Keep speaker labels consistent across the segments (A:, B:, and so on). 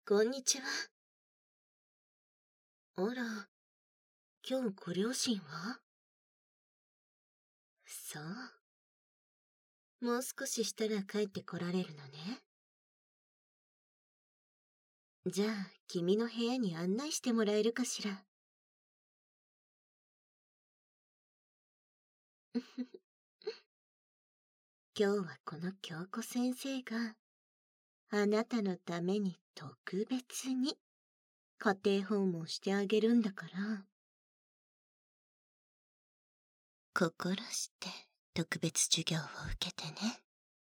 A: こんにちは。あら、今日ご両親は？そう。もう少ししたら帰ってこられるのね。じゃあ、君の部屋に案内してもらえるかしら。今日はこの京子先生があなたのために特別に家庭訪問してあげるんだから、心して特別授業を受けてね。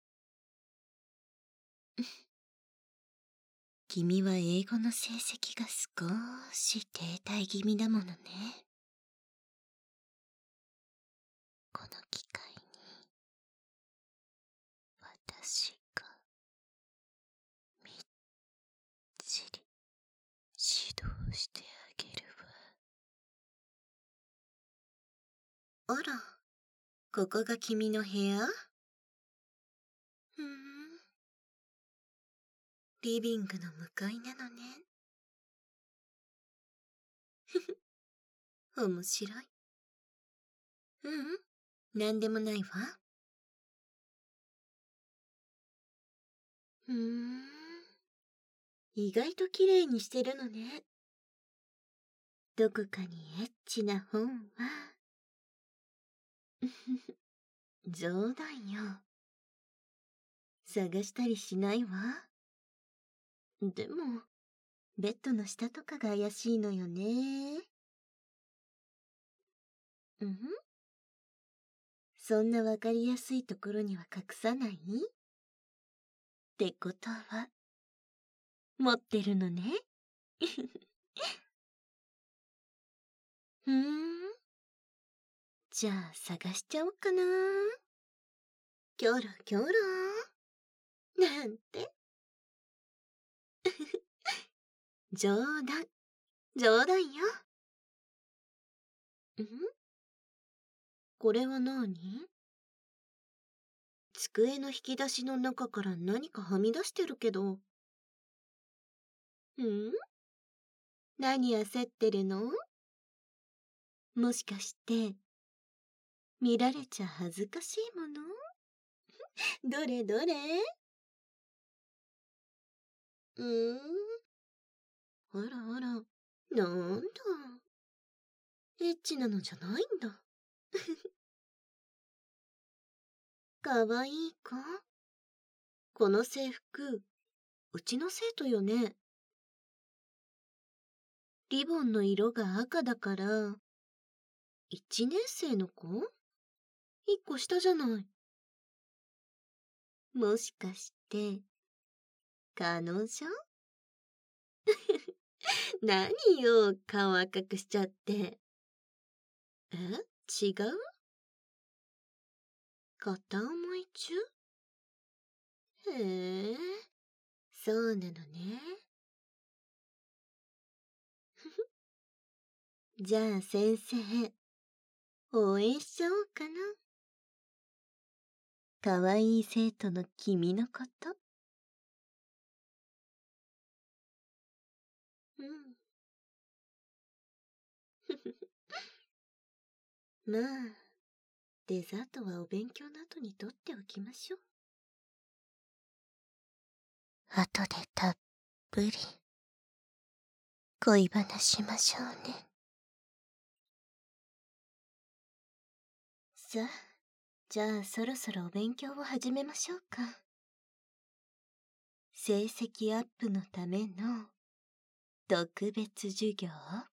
A: 君は英語の成績が少し停滞気味だものね。この機会に私がみっちり指導してあげるわ。あら、ここが君の部屋？リビングの向かいなのね。ふふ、面白い。なんでもないわ。意外と綺麗にしてるのね。どこかにエッチな本は。冗談よ。探したりしないわ。でも、ベッドの下とかが怪しいのよね。そんなわかりやすいところには隠さない？ってことは、持ってるのね。じゃあ探しちゃおうかな。キョロキョロなんて。冗談、冗談よ。これは何？机の引き出しの中から何かはみ出してるけど。何焦ってるの？もしかして、見られちゃ恥ずかしいもの？どれどれ？あらあら、なんだ。エッチなのじゃないんだ。かわいいか？この制服、うちの生徒よね。リボンの色が赤だから、1年生の子？ 1 個下じゃない。もしかして、彼女？何よ、顔赤くしちゃって。違う？片思い中？へえ、そうなのね。じゃあ先生、応援しちゃおうかな。かわいい生徒の君のこと。まあ、デザートはお勉強の後に取っておきましょう。後でたっぷり恋話しましょうね。さあ、じゃあそろそろお勉強を始めましょうか。成績アップのための特別授業。